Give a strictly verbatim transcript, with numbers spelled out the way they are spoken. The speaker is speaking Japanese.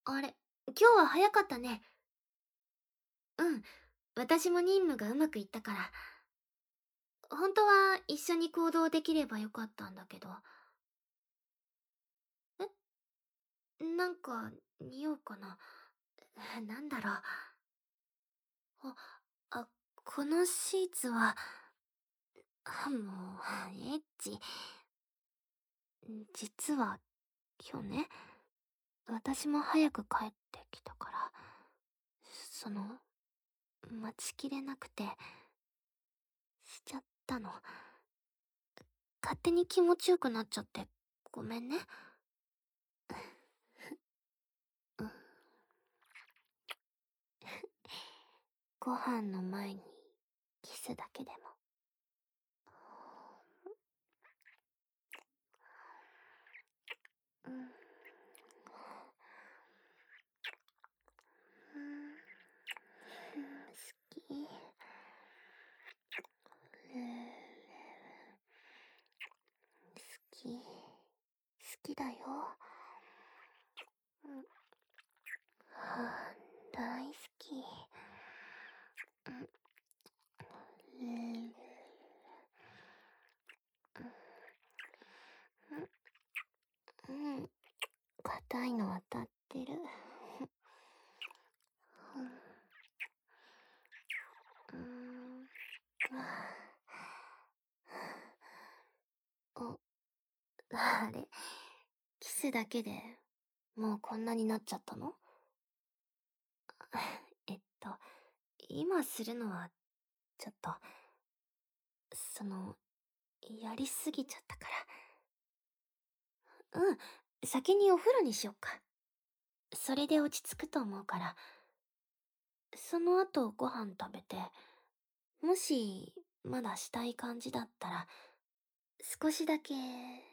あれ、今日は早かったね。うん。私も任務がうまくいったから。本当は一緒に行動できればよかったんだけど。え、なんか、匂うかな。なんだろう。あ、あ、このシーツは、あ、もう、エッチ。実は、今日ね、私も早く帰ってきたから、その、待ちきれなくて、しちゃったの。勝手に気持ちよくなっちゃって、ごめんね。うん。ご飯の前に、キスだけでも。うん。うん。好き。好き。好きだよ。うん。はあ、大好き。うん。うん。うん。硬いの当たってる。うん。お、あれ、キスだけでもうこんなになっちゃったの？えっと、今するのはちょっと、その、やりすぎちゃったから。うん、先にお風呂にしよっか。それで落ち着くと思うから。その後ご飯食べて、もしまだしたい感じだったら、少しだけ